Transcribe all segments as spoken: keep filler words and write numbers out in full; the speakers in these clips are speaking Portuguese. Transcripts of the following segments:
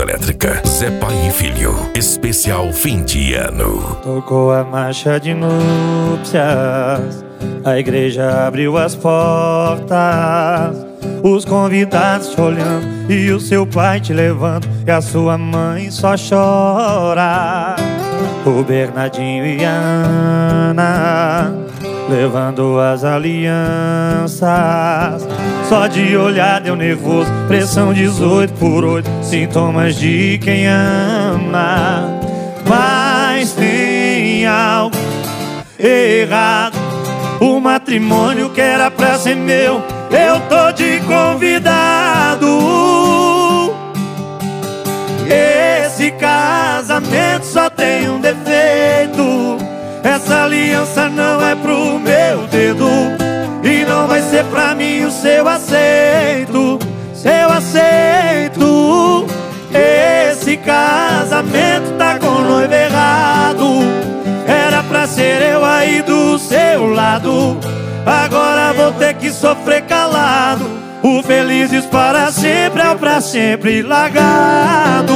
Elétrica, Zé Pai e Filho, especial fim de ano. Tocou a marcha de núpcias, a igreja abriu as portas, os convidados te olhando e o seu pai te levando, e a sua mãe só chora. O Bernardinho e a Ana levando as alianças, só de olhar deu nervoso, pressão dezoito por oito, sintomas de quem ama. Mas tem algo errado, o matrimônio que era pra ser meu, eu tô de convidado. Esse casamento só tem um defeito, essa aliança não é pro meu dedo, e não vai ser pra mim o seu aceito, seu aceito. Esse casamento tá com o noivo errado, era pra ser eu aí do seu lado, agora vou ter que sofrer calado. O felizes para sempre é o pra sempre largado.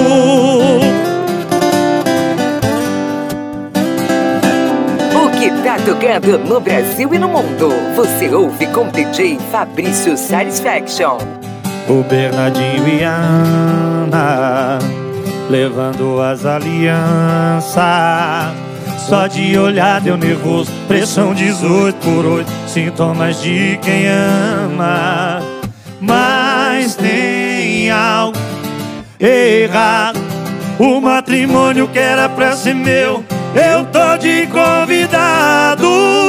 O que tá tocando no Brasil e no mundo, você ouve com D J Fabrício Satisfaction. O Bernardinho e a Ana levando as alianças, só de olhar deu nervoso, pressão dezoito por oito, sintomas de quem ama. Mas tem algo errado, o matrimônio que era pra ser meu, eu tô de convidado.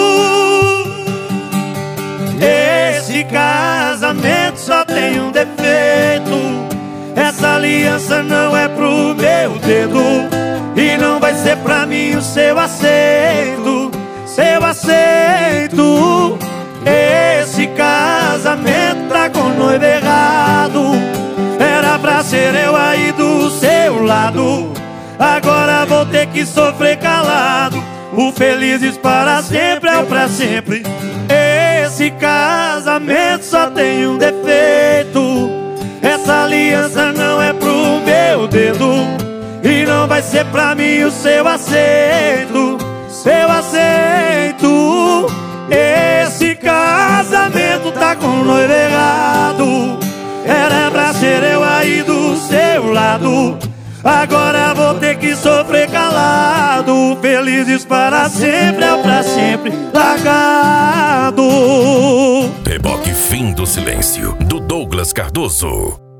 Esse casamento só tem um defeito, essa aliança não é pro meu dedo, e não vai ser pra mim o seu aceito, seu aceito. Esse casamento tá com o noivo errado, era pra ser eu aí do seu lado, agora vou ter que sofrer calado. O felizes para sempre é o pra sempre. Esse casamento só tem um defeito, essa aliança não é pro meu dedo, e não vai ser pra mim o seu aceito, seu aceito. Esse casamento tá com o noivo errado, era pra ser eu aí do seu lado, agora vou ter que sofrer calado. Felizes para sempre é o pra sempre largado. Reboque Fim do Silêncio, do Douglas Cardoso.